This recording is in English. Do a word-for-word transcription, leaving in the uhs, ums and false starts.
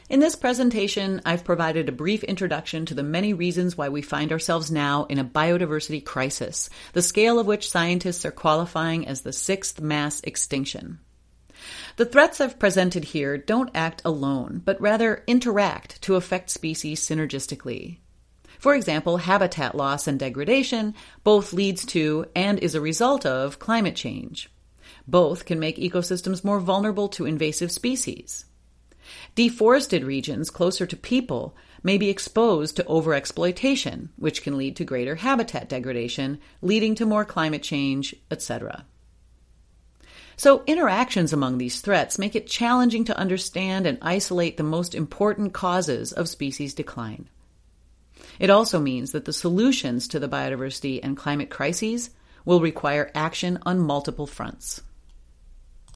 In this presentation, I've provided a brief introduction to the many reasons why we find ourselves now in a biodiversity crisis, the scale of which scientists are qualifying as the sixth mass extinction. The threats I've presented here don't act alone, but rather interact to affect species synergistically. For example, habitat loss and degradation both leads to and is a result of climate change. Both can make ecosystems more vulnerable to invasive species. Deforested regions closer to people may be exposed to overexploitation, which can lead to greater habitat degradation, leading to more climate change, et cetera. So interactions among these threats make it challenging to understand and isolate the most important causes of species decline. It also means that the solutions to the biodiversity and climate crises will require action on multiple fronts.